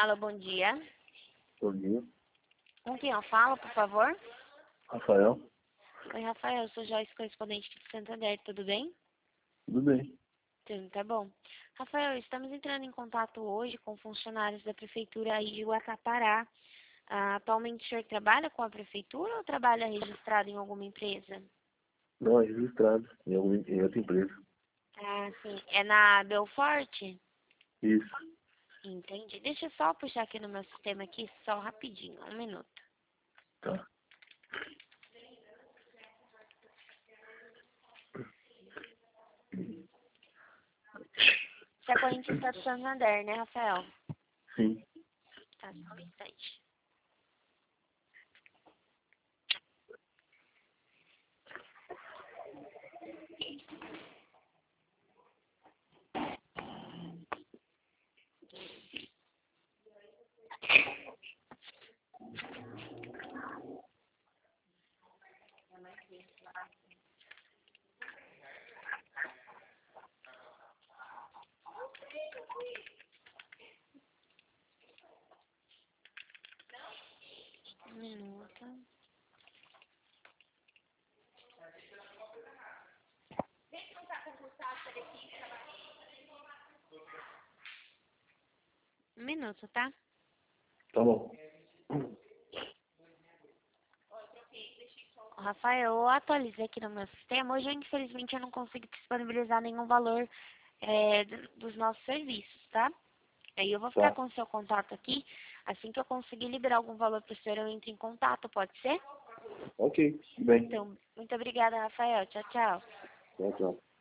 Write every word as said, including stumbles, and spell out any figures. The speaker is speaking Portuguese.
Alô, bom dia. Bom dia. Com quem eu falo, por favor? Rafael. Oi, Rafael, eu sou Joyce, correspondente de Santander, tudo bem? Tudo bem? Tudo, tá bom. Rafael, estamos entrando em contato hoje com funcionários da Prefeitura aí de Guatapará. Ah, atualmente o senhor trabalha com a Prefeitura ou trabalha registrado em alguma empresa? Não, é registrado em, alguma, em outra empresa. Ah, sim. É na Belfort? Isso. Entendi. Deixa eu só puxar aqui no meu sistema aqui, só rapidinho, um minuto. Tá. Você é correntista do Santander, né, Rafael? Sim. Tá, só um instante. Um minuto. Um minuto, tá? Tá bom. Ô, Rafael, eu atualizei aqui no meu sistema. Hoje, infelizmente, eu não consigo disponibilizar nenhum valor é, do- dos nossos serviços, tá? Aí eu vou ficar Tá. com o seu contato aqui. Assim que eu conseguir liberar algum valor para o senhor, eu entro em contato, pode ser? Ok. Bem. Então, muito obrigada, Rafael. Tchau, tchau. Tchau, tchau.